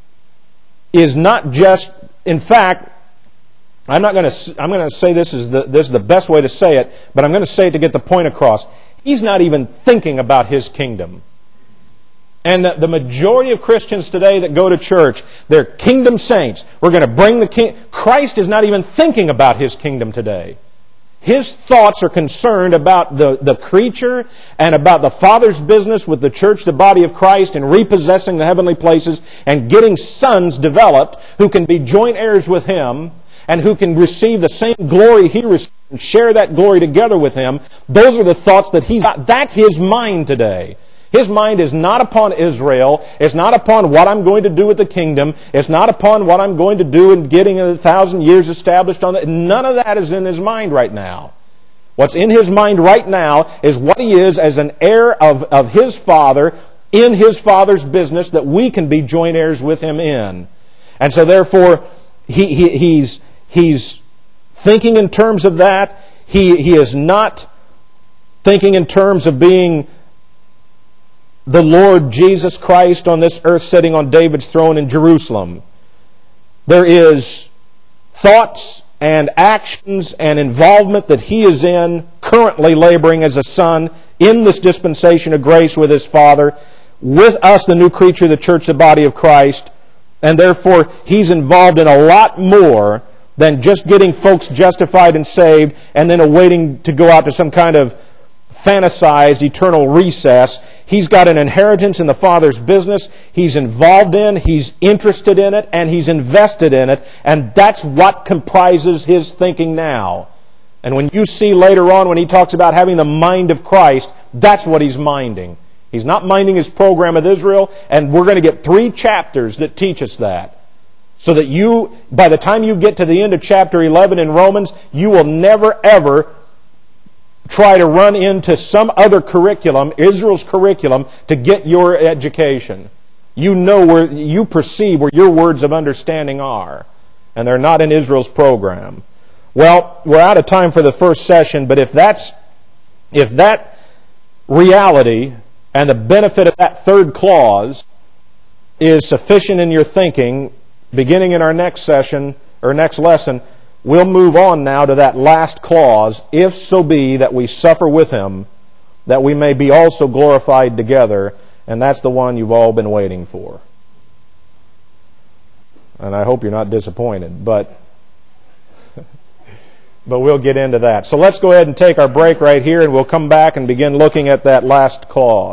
is not just, in fact, I'm not going to I'm going to say this is the this is the best way to say it, but I'm going to say it to get the point across. He's not even thinking about His kingdom. And the majority of Christians today that go to church, they're kingdom saints. We're going to bring the king. Christ is not even thinking about His kingdom today. His thoughts are concerned about the, the creature and about the Father's business with the church, the body of Christ, and repossessing the heavenly places and getting sons developed who can be joint heirs with Him and who can receive the same glory He received and share that glory together with Him. Those are the thoughts that He's got. That's His mind today. His mind is not upon Israel. It's not upon what I'm going to do with the kingdom. It's not upon what I'm going to do in getting a thousand years established on it. None of that is in His mind right now. What's in His mind right now is what He is as an heir of, of His Father in His Father's business that we can be joint heirs with Him in. And so therefore, he, he, he's, he's thinking in terms of that. He, he is not thinking in terms of being the Lord Jesus Christ on this earth sitting on David's throne in Jerusalem. There is thoughts and actions and involvement that He is in, currently laboring as a son in this dispensation of grace with His Father, with us, the new creature, the church, the body of Christ, and therefore He's involved in a lot more than just getting folks justified and saved and then awaiting to go out to some kind of fantasized eternal recess. He's got an inheritance in the Father's business. He's involved in, He's interested in it, and He's invested in it. And that's what comprises His thinking now. And when you see later on when He talks about having the mind of Christ, that's what He's minding. He's not minding His program with Israel, and we're going to get three chapters that teach us that. So that you, by the time you get to the end of chapter eleven in Romans, you will never ever try to run into some other curriculum, Israel's curriculum, to get your education. You know where, you perceive where your words of understanding are. And they're not in Israel's program. Well, we're out of time for the first session, but if that's, if that reality and the benefit of that third clause is sufficient in your thinking, beginning in our next session, or next lesson, we'll move on now to that last clause, if so be that we suffer with Him, that we may be also glorified together, and that's the one you've all been waiting for. And I hope you're not disappointed, but but we'll get into that. So let's go ahead and take our break right here, and we'll come back and begin looking at that last clause.